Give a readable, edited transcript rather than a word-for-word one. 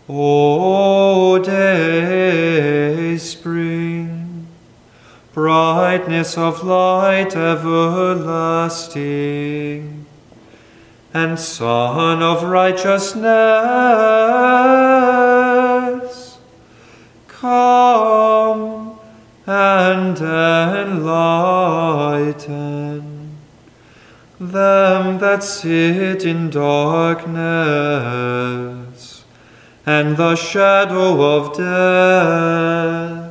O Dayspring, brightness of light everlasting, and Sun of righteousness, come and enlighten them that sit in darkness and the shadow of death,